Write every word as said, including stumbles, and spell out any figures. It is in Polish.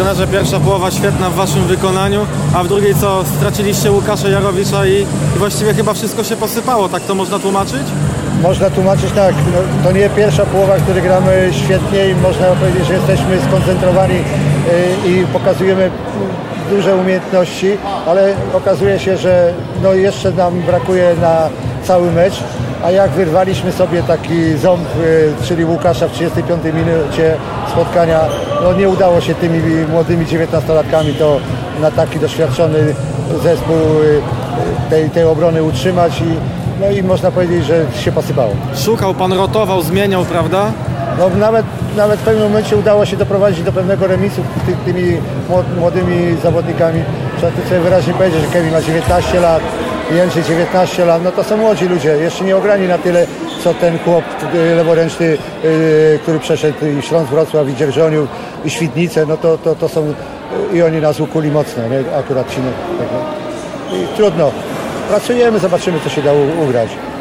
trenerze, pierwsza połowa świetna w waszym wykonaniu, a w drugiej co, straciliście Łukasza Jarowicza i, i właściwie chyba wszystko się posypało, tak to można tłumaczyć? Można tłumaczyć tak, no, to nie pierwsza połowa, w której gramy świetnie i można powiedzieć, że jesteśmy skoncentrowani yy, i pokazujemy duże umiejętności, ale okazuje się, że no, jeszcze nam brakuje na cały mecz, a jak wyrwaliśmy sobie taki ząb, yy, czyli Łukasza w trzydziestej piątej minucie spotkania, no nie udało się tymi młodymi dziewiętnastolatkami to na taki doświadczony zespół yy, tej, tej obrony utrzymać i no i można powiedzieć, że się posypało. Szukał pan, rotował, zmieniał, prawda? No nawet, nawet w pewnym momencie udało się doprowadzić do pewnego remisu ty, tymi młodymi zawodnikami. Trzeba tu sobie wyraźnie powiedzieć, że Kevin ma dziewiętnaście lat, Jędrzej dziewiętnaście lat, no to są młodzi ludzie, jeszcze nie ograni na tyle, co ten chłop leworęczny, yy, który przeszedł i Śląsk Wrocław, i Dzierżoniów, i Świdnicę, no to, to, to są, i oni nas ukuli mocno, nie? Akurat ci, no, tak, no. I trudno. Pracujemy, zobaczymy, co się da ugrać.